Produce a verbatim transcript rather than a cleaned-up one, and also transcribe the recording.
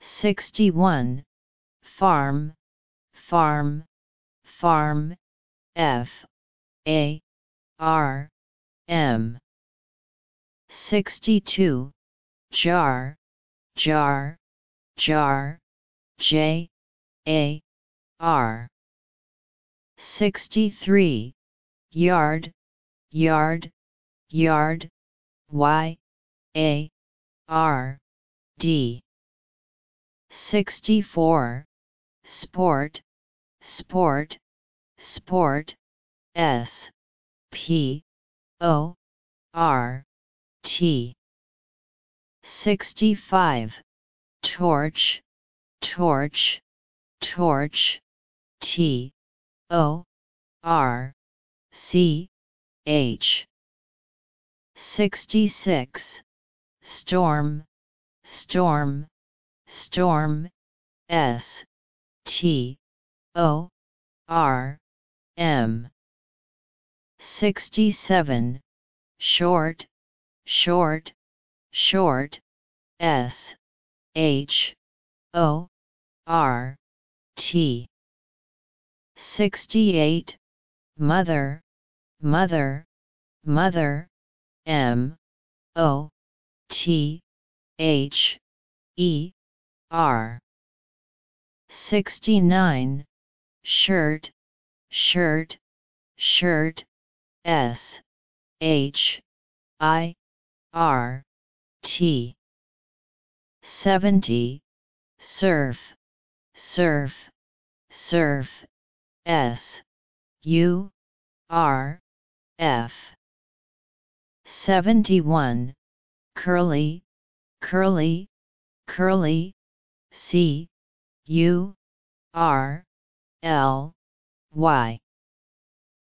sixty-one, farm, farm, farm, F A R M. sixty-two, jar, jar, jar, J A R. sixty-three, yard, yard, yard, Y A R D. sixty-four, sport, sport, sport, S P O R T. sixty-five, torch, torch, torch, T O R C H. sixty-six, storm, storm, storm, S T O R M. sixty-seven, short, short, short, S H O R T. sixty-eight, mother, mother, mother, M O T H E R. sixty-nine, shirt, shirt, shirt, S H I R T. seventy, surf, surf, surf, S U R F. seventy-one, curly, curly, curly, C U R L Y.